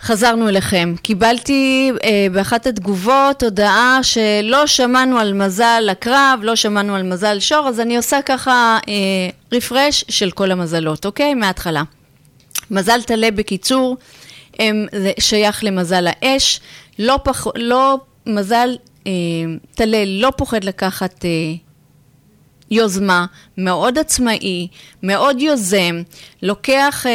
חזרנו אליכם. קיבלתי באחת התגובות הודעה שלא שמענו על מזל הקרב, לא שמענו על מזל שור, אז אני עושה ככה רפרש של כל המזלות, אוקיי? מההתחלה. מזל תלה בקיצור, זה שייך למזל האש, מזל תלה לא פוחד לקחת יוזמה, מאוד עצמאי, מאוד יוזם, לוקח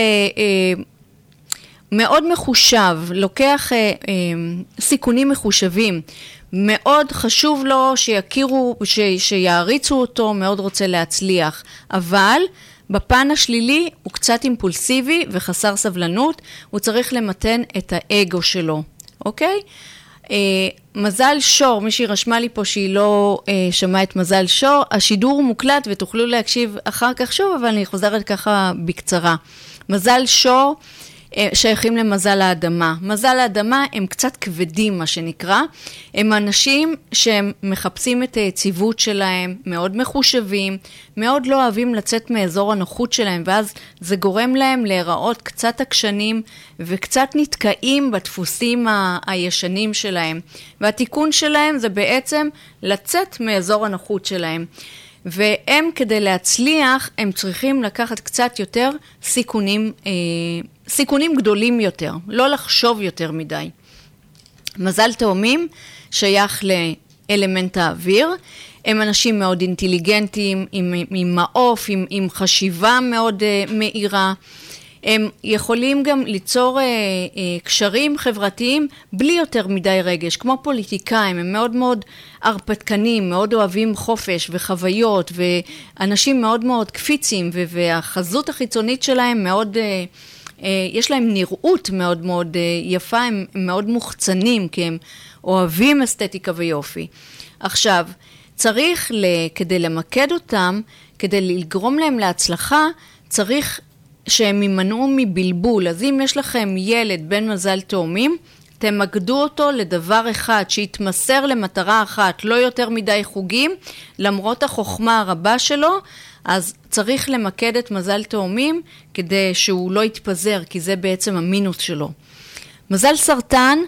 מאוד מחושב, לוקח סיכונים מחושבים, מאוד חשוב לו שיכירו, שיעריצו אותו, מאוד רוצה להצליח, אבל בפן השלילי הוא קצת אימפולסיבי וחסר סבלנות, הוא צריך למתן את האגו שלו, אוקיי? מזל שור, מישהי רשמה לי פה שהיא לא שמעה את מזל שור, השידור הוא מוקלט ותוכלו להקשיב אחר כך שוב, אבל אני חוזרת ככה בקצרה. מזל שור שייכים למזל האדמה. מזל האדמה הם קצת כבדים, מה שנקרא. הם אנשים שהם מחפשים את היציבות שלהם, מאוד מחושבים, מאוד לא אוהבים לצאת מאזור הנוחות שלהם, ואז זה גורם להם להיראות קצת עקשנים, וקצת נתקעים בדפוסים הישנים שלהם. והתיקון שלהם זה בעצם לצאת מאזור הנוחות שלהם. והם כדי להצליח, הם צריכים לקחת קצת יותר סיכונים גדולים יותר, לא לחשוב יותר מדי. מזל תאומים שייך לאלמנט האוויר, הם אנשים מאוד אינטליגנטים, עם מעוף, עם חשיבה מאוד מהירה, הם יכולים גם ליצור קשרים חברתיים בלי יותר מדי רגש, כמו פוליטיקאים, הם מאוד מאוד הרפתקנים, מאוד אוהבים חופש וחוויות, ואנשים מאוד מאוד קפיצים, והחזות החיצונית שלהם מאוד, יש להם נראות מאוד מאוד יפה, הם מאוד מוחצנים, כי הם אוהבים אסתטיקה ויופי. עכשיו, צריך, כדי למקד אותם, כדי לגרום להם להצלחה, צריך שהם יימנעו מבלבול. אז אם יש לכם ילד בן מזל תאומים, תמקדו אותו לדבר אחד, שיתמסר למטרה אחת, לא יותר מדי חוגים, למרות החוכמה הרבה שלו, אז צריך למקד את מזל תאומים כדי שהוא לא יתפזר, כי זה בעצם המינוס שלו. מזל סרטן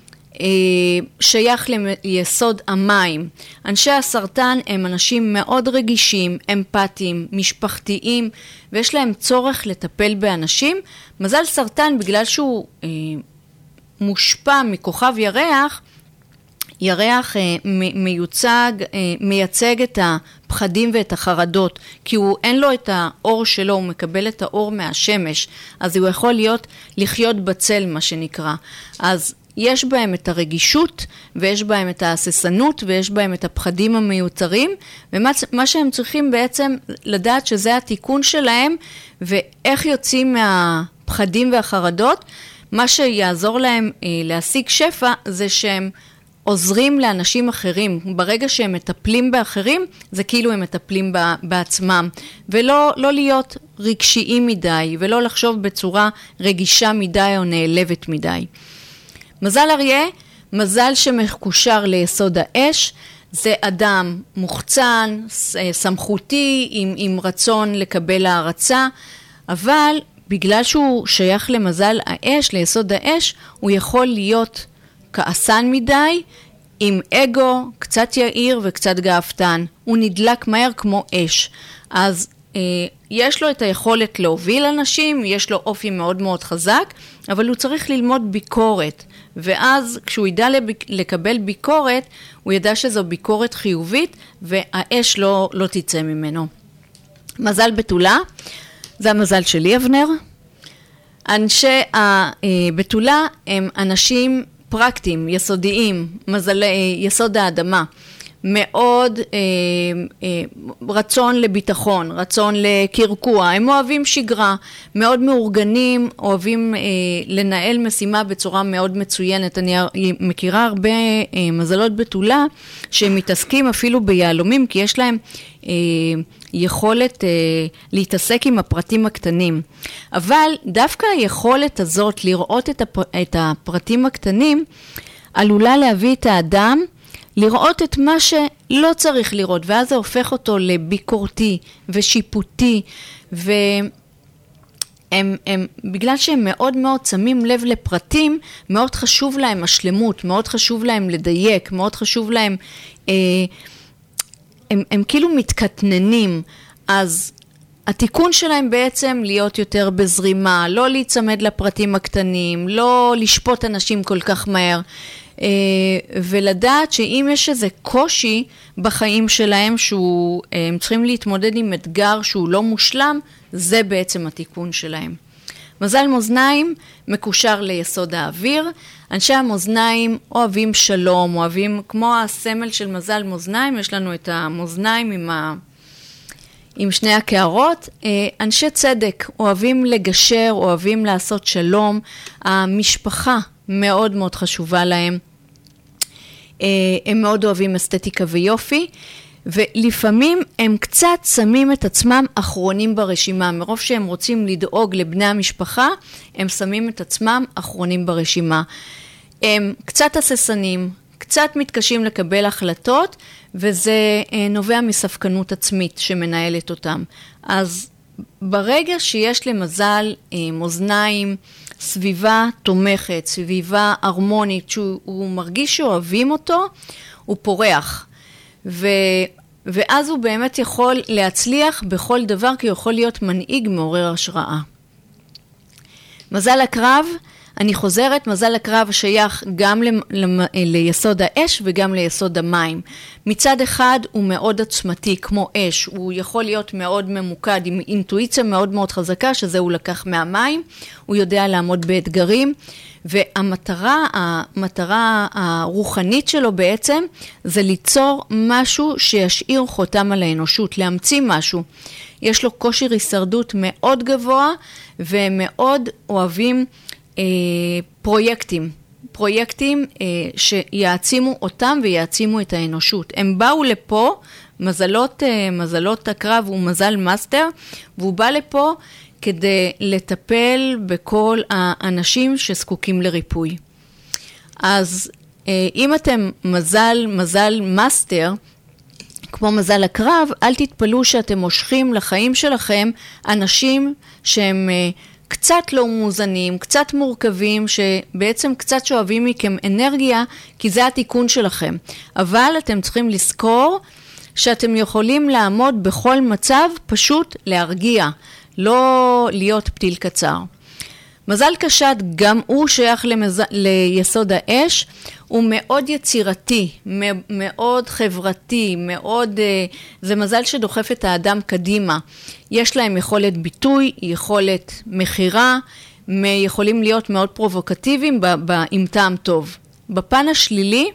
שייך ליסוד המים. אנשי הסרטן הם אנשים מאוד רגישים, אמפתיים, משפחתיים, ויש להם צורך לטפל באנשים. מזל סרטן, בגלל שהוא מושפע מכוכב ירח, ירח מייצג את הפחדים ואת החרדות, כי אין לו את האור שלו, הוא מקבל את האור מהשמש, אז הוא יכול לחיות בצל, מה שנקרא. אז יש בהם את הרגישות, ויש בהם את ההססנות, ויש בהם את הפחדים המיותרים, ומה שהם צריכים בעצם לדעת שזה התיקון שלהם, ואיך יוצאים מהפחדים והחרדות. מה שיעזור להם להשיג שפע, זה שהם עוזרים לאנשים אחרים. ברגע שהם מטפלים באחרים, זה כאילו הם מטפלים בעצמם, ולא להיות רגשיים מדי, ולא לחשוב בצורה רגישה מדי או נעלבת מדי. מזל אריה, מזל שמקושר ליסוד האש, זה אדם מוחצן, סמכותי, עם רצון לקבל הערצה, אבל בגלל שהוא שייך למזל האש, ליסוד האש, הוא יכול להיות כעסן מדי, עם אגו, קצת יאיר וקצת גאוותן. הוא נדלק מהר כמו אש. אז יש לו את היכולת להוביל אנשים, יש לו אופי מאוד מאוד חזק, אבל הוא צריך ללמוד ביקורת. ואז כשהוא ידע לקבל ביקורת, הוא ידע שזו ביקורת חיובית, והאש לא תצא ממנו. מזל בתולה, זה המזל שלי, אבנר. אנשי הבתולה הם אנשים פרקטיים, יסודיים, יסוד האדמה. מאוד רצון לביטחון, רצון לקרקוע, הם אוהבים שגרה, מאוד מאורגנים, אוהבים לנהל משימה בצורה מאוד מצוינת. אני מכירה הרבה מזלות בתולה שהם מתעסקים אפילו ביהלומים, כי יש להם יכולת להתעסק עם הפרטים הקטנים. אבל דווקא היכולת הזאת לראות את הפרטים הקטנים עלולה להביא את האדם לראות את מה שלא צריך לראות, ואז זה הופך אותו לביקורתי ושיפוטי, בגלל שהם מאוד מאוד שמים לב לפרטים, מאוד חשוב להם השלמות, מאוד חשוב להם לדייק, מאוד חשוב להם, הם כאילו מתקטננים, אז התיקון שלהם בעצם להיות יותר בזרימה, לא להיצמד לפרטים הקטנים, לא לשפוט אנשים כל כך מהר, ולדעת שאם יש איזה קושי בחיים שלהם, שהם צריכים להתמודד עם אתגר שהוא לא מושלם, זה בעצם התיקון שלהם. מזל מאזניים מקושר ליסוד האוויר. אנשי המאזניים אוהבים שלום, אוהבים, כמו הסמל של מזל מאזניים, יש לנו את המאזניים עם שני הקערות. אנשי צדק אוהבים לגשר, אוהבים לעשות שלום. המשפחה מאוד מאוד חשובה להם. הם מאוד אוהבים אסתטיקה ויופי, ולפעמים הם קצת שמים את עצמם אחרונים ברשימה. מרוב שהם רוצים לדאוג לבני המשפחה, הם שמים את עצמם אחרונים ברשימה. הם קצת הססנים, קצת מתקשים לקבל החלטות, וזה נובע מספקנות עצמית שמנהלת אותם. אז ברגע שיש למזל מאזניים, סביבה תומכת, סביבה הרמונית, שהוא מרגיש שאוהבים אותו, הוא פורח. ואז הוא באמת יכול להצליח בכל דבר, כי הוא יכול להיות מנהיג מעורר השראה. מזל הקרב, אני חוזרת, מזל הקרב שייך גם ליסוד האש וגם ליסוד המים. מצד אחד הוא מאוד עצמתי, כמו אש, הוא יכול להיות מאוד ממוקד, עם אינטואיציה מאוד מאוד חזקה, שזה הוא לקח מהמים, הוא יודע לעמוד באתגרים, והמטרה הרוחנית שלו בעצם, זה ליצור משהו שישאיר חותם על האנושות, להמציא משהו. יש לו כושר הישרדות מאוד גבוה, והם מאוד אוהבים פרויקטים שיעצימו אותם ויעצימו את האנושות. הם באו לפה, מזלות הקרב הוא מזל מאסטר, והוא בא לפה כדי לטפל בכל האנשים שזקוקים לריפוי. אז אם אתם מזל מאסטר, כמו מזל הקרב, אל תתפלו שאתם מושכים לחיים שלכם אנשים שהם קצת לא מאוזנים, קצת מורכבים, שבעצם קצת שואבים מכם אנרגיה, כי זה התיקון שלכם. אבל אתם צריכים לזכור שאתם יכולים לעמוד בכל מצב, פשוט להרגיע, לא להיות פתיל קצר. מזל קשת, גם הוא שייך ליסוד האש, הוא מאוד יצירתי, מאוד חברתי, זה מזל שדוחף את האדם קדימה. יש להם יכולת ביטוי, יכולת מחירה, יכולים להיות מאוד פרובוקטיביים עם טעם טוב. בפן השלילי,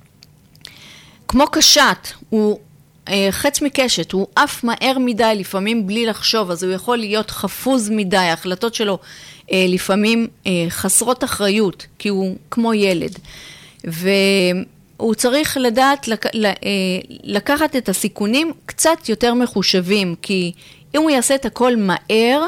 כמו קשת, הוא חץ מקשת, הוא אף מהר מדי, לפעמים בלי לחשוב, אז הוא יכול להיות חפוז מדי, ההחלטות שלו לפעמים חסרות אחריות, כי הוא כמו ילד. והוא צריך לדעת לקחת את הסיכונים קצת יותר מחושבים, כי אם הוא יעשה את הכל מהר,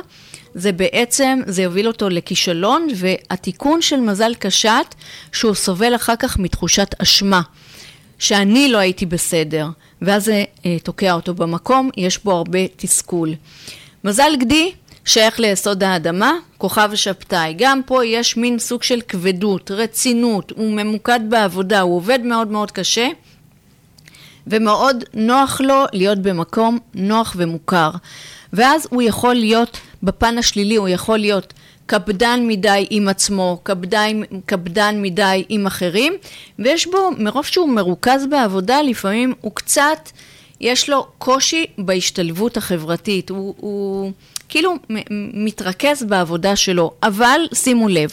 זה יוביל אותו לכישלון, והתיקון של מזל קשת, שהוא סובל אחר כך מתחושת אשמה, שאני לא הייתי בסדר, ואז זה תוקע אותו במקום, יש בו הרבה תסכול. מזל גדי, שייך ליסוד האדמה, כוכב ושבתאי. גם פה יש מין סוג של כבדות, רצינות, הוא ממוקד בעבודה, הוא עובד מאוד מאוד קשה, ומאוד נוח לו להיות במקום נוח ומוכר. ואז הוא יכול להיות, בפן השלילי, הוא יכול להיות קפדן מדי עם עצמו, קפדן מדי עם אחרים, ויש בו, מרוב שהוא מרוכז בעבודה, לפעמים הוא קצת, יש לו קושי בהשתלבות החברתית, הוא כאילו מתרכז בעבודה שלו, אבל שימו לב,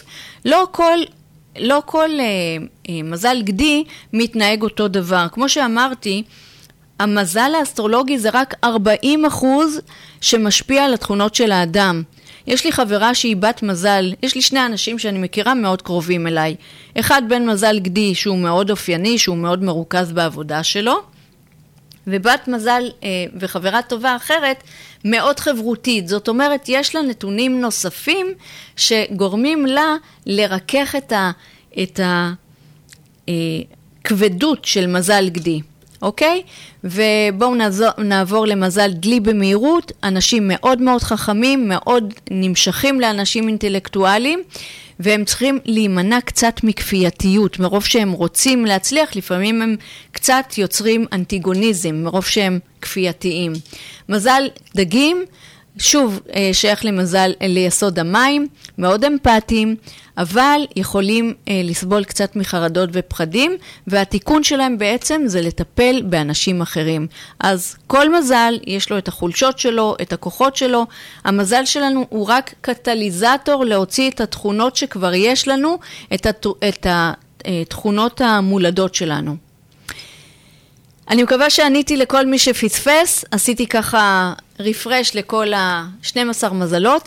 לא כל מזל גדי מתנהג אותו דבר. כמו שאמרתי, המזל האסטרולוגי זה רק 40% שמשפיע על התכונות של האדם. יש לי חברה שהיא בת מזל, יש לי שני אנשים שאני מכירה מאוד קרובים אליי. אחד בן מזל גדי שהוא מאוד אופייני, שהוא מאוד מרוכז בעבודה שלו, ובת מזל וחברה טובה אחרת מאוד חברותית. זאת אומרת, יש לה נתונים נוספים שגורמים לה לרכך את הכבדות של מזל גדי. אוקיי? ובואו נעבור למזל דלי במהירות. אנשים מאוד מאוד חכמים, מאוד נמשכים לאנשים אינטלקטואליים, והם צריכים להימנע קצת מכפייתיות. מרוב שהם רוצים להצליח, לפעמים הם קצת יוצרים אנטיגוניזם, מרוב שהם כפייתיים. מזל דגים, שוב, שייך למזל ליסוד המים, מאוד אמפתיים, אבל יכולים לסבול קצת מחרדות ופחדים, והתיקון שלהם בעצם זה לטפל באנשים אחרים. אז כל מזל יש לו את החולשות שלו, את הכוחות שלו. המזל שלנו הוא רק קטליזטור להוציא את התכונות שכבר יש לנו, את התכונות המולדות שלנו. אני מקווה שעניתי לכל מי שפספס, עשיתי ככה רפרש לכל ה-12 מזלות.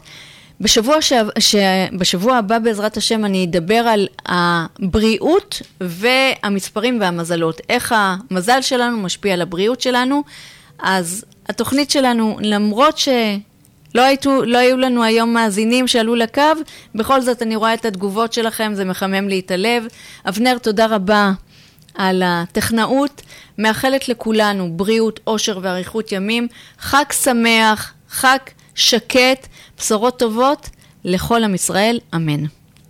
בשבוע הבא בעזרת השם אני אדבר על הבריאות והמספרים והמזלות. איך המזל שלנו משפיע על הבריאות שלנו. אז התוכנית שלנו, למרות שלא היו לנו היום מאזינים שעלו לקו, בכל זאת אני רואה את התגובות שלכם, זה מחמם לי את הלב. אבנר, תודה רבה על הטכנאות. מאחלת לכולנו בריאות, אושר ואריכות ימים, חג שמח, חג שקט, בשורות טובות לכל עם ישראל, אמן.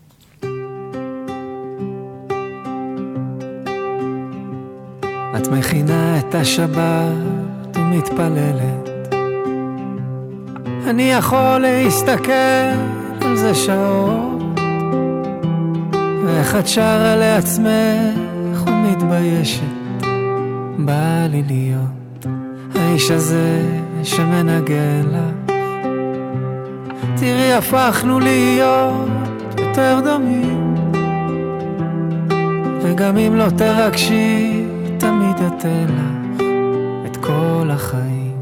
את מכינה את השבת ומתפללת, אני יכול להסתכל על זה שעות, ואיך את שרה לעצמך ומתביישת. בא לי להיות האיש הזה שמנגן לך, תראי הפכנו להיות יותר דומים, וגם אם לא תרגשי תמיד אתן לך את כל החיים.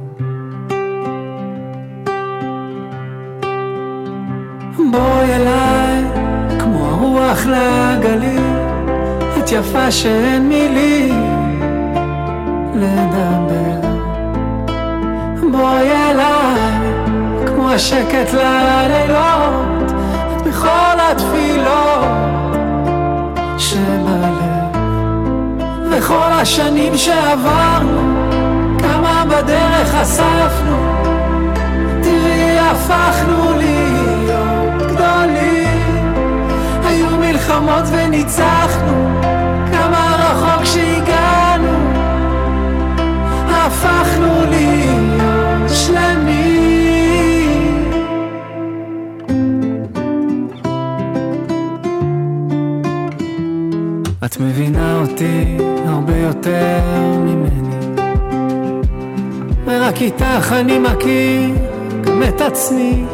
בואי אליי כמו הרוח לגלים, את יפה שאין מילים לדבר. בואי אליי כמו השקט ללילות, את בכל התפילות שבלב, וכל השנים שעברנו, כמה בדרך אספנו, תראי הפכנו להיות גדולים. היו מלחמות וניצחנו, כמה רחוק שהגענו, הפכנו להיות שלמים. את מבינה אותי הרבה יותר ממני, ורק איתך אני מכיר גם את עצמי.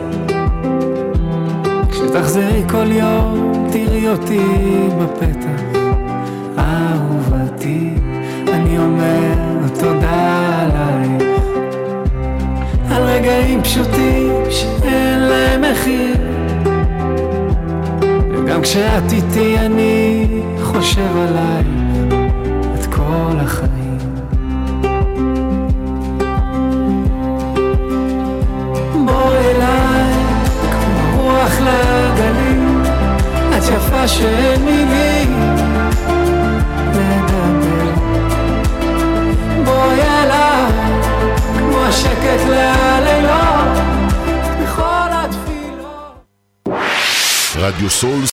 כשתחזרי כל יום תראי אותי בפתח, אהובתי, אני אומר תודה עלייך, על רגעים פשוטים שאין להם מחיר, וגם כשאת איתי אני חושב עלייך את כל החיים. בואי אליי כמו רוח לגלים, את יפה שאין מילים לדבר. בואי אליי כמו השקט ללילות, בכל התפילות. רדיו סול